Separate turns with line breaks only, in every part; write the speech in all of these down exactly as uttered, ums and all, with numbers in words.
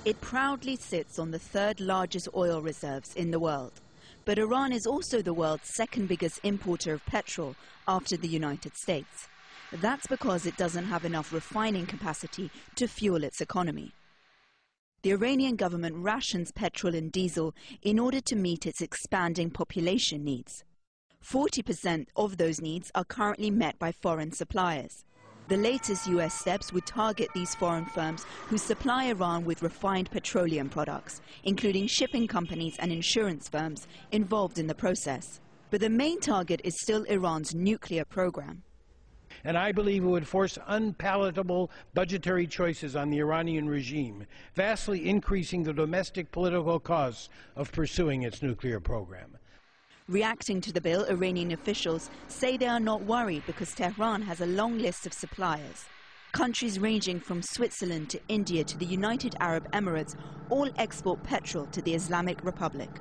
It proudly sits on the third largest oil reserves in the world. But Iran is also the world's second biggest importer of petrol after the United States. That's because it doesn't have enough refining capacity to fuel its economy. The Iranian government rations petrol and diesel in order to meet its expanding population needs. forty percent of those needs are currently met by foreign suppliers. The latest U S steps would target these foreign firms who supply Iran with refined petroleum products, including shipping companies and insurance firms involved in the process. But the main target is still Iran's nuclear program.
And I believe it would force unpalatable budgetary choices on the Iranian regime, vastly increasing the domestic political costs of pursuing its nuclear program.
Reacting to the bill, Iranian officials say they are not worried because Tehran has a long list of suppliers. Countries ranging from Switzerland to India to the United Arab Emirates all export petrol to the Islamic Republic.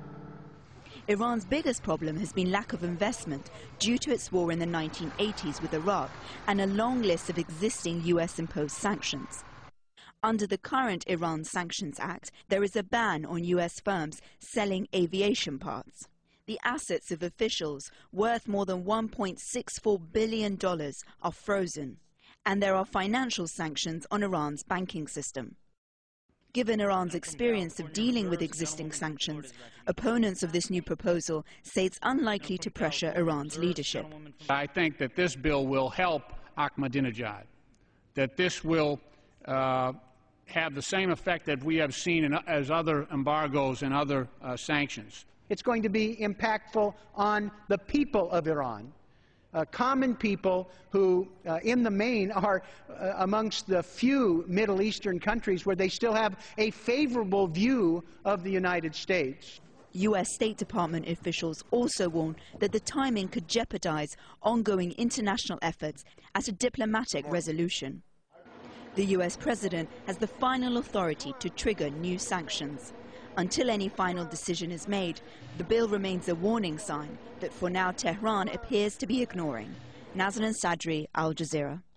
Iran's biggest problem has been lack of investment due to its war in the nineteen eighties with Iraq and a long list of existing U S-imposed sanctions. Under the current Iran Sanctions Act, there is a ban on U S firms selling aviation parts. The assets of officials worth more than one point six four billion dollars are frozen, and there are financial sanctions on Iran's banking system. Given Iran's experience of dealing with existing sanctions, opponents of this new proposal say it's unlikely to pressure Iran's leadership.
I think that this bill will help Ahmadinejad, that this will uh, have the same effect that we have seen in, as other embargoes and other uh, sanctions.
It's going to be impactful on the people of Iran, uh, common people who, uh, in the main, are uh, amongst the few Middle Eastern countries where they still have a favorable view of the United States.
U S State Department officials also warn that the timing could jeopardize ongoing international efforts at a diplomatic resolution. The U S president has the final authority to trigger new sanctions. Until any final decision is made, the bill remains a warning sign that for now Tehran appears to be ignoring. Nazanin Sadri, Al Jazeera.